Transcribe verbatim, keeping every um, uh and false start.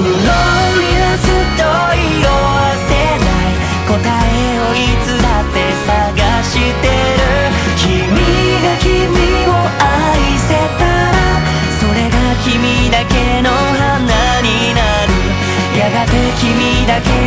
はずっと色あせない答えをいつだって探してる。君が君を愛せたらそれが君だけの花になる。やがて君だけ